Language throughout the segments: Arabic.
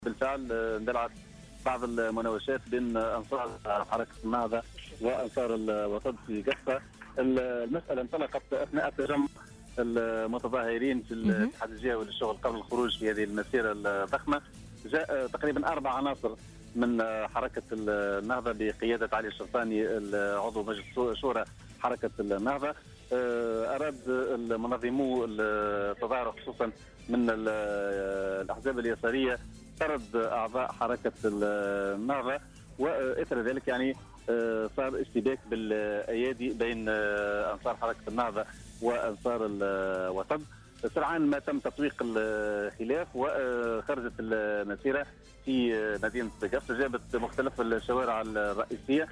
بالفعل اندلعت بعض المناوشات بين انصار حركه النهضه وانصار الوطن في قفه. المساله انطلقت اثناء تجمع المتظاهرين في الاتحاد الجهوي للشغل قبل الخروج في هذه المسيره الضخمه. جاء تقريبا 4 عناصر من حركه النهضه بقياده علي الشرطاني عضو مجلس شورى حركه النهضه. اراد المنظمو التظاهر خصوصا من الاحزاب اليساريه طرد اعضاء حركه النهضه، واثر ذلك يعني صار اشتباك بالايادي بين انصار حركه النهضه وانصار الوطن. سرعان ما تم تطويق الخلاف وخرجت المسيره في مدينه قفص، جابت مختلف الشوارع الرئيسيه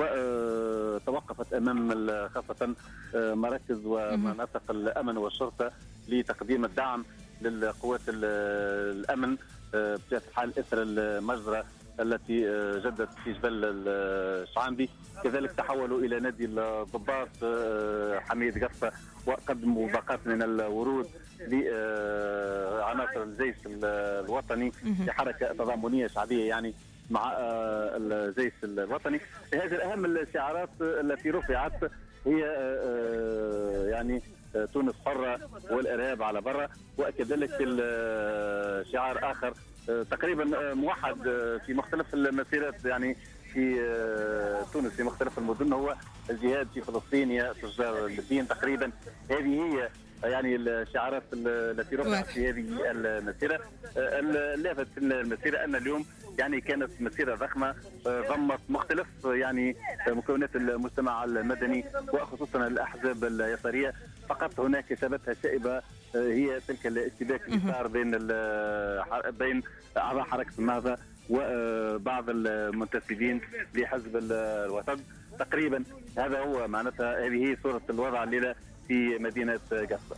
وتوقفت امام خاصه مراكز ومناطق الامن والشرطه لتقديم الدعم للقوات الامن بطبيعه الحال اثر المجزره التي جدت في جبل الشعانبي. كذلك تحولوا الى نادي الضباط حميد قفصه وقدموا باقات من الورود لعناصر الجيش الوطني كحركه تضامنيه شعبيه يعني مع الجيش الوطني. هذه اهم الشعارات التي رفعت هي يعني تونس حره والارهاب على برا، وكذلك الشعار اخر تقريبا موحد في مختلف المسيرات يعني في تونس في مختلف المدن، هو الجهاد في فلسطين يا تجار الدين. تقريبا هذه هي يعني الشعارات التي رفعت في هذه المسيره. اللافت في المسيره ان اليوم يعني كانت مسيره ضخمه ضمت مختلف يعني مكونات المجتمع المدني وخصوصا الاحزاب اليساريه. فقط هناك ثبتها شائبه هي تلك الاشتباك اللي صار بين اعضاء حركه النهضه وبعض المنتسبين لحزب الوطن. تقريبا هذا هو معناتها، هذه هي صوره الوضع الليله في مدينه قفصه.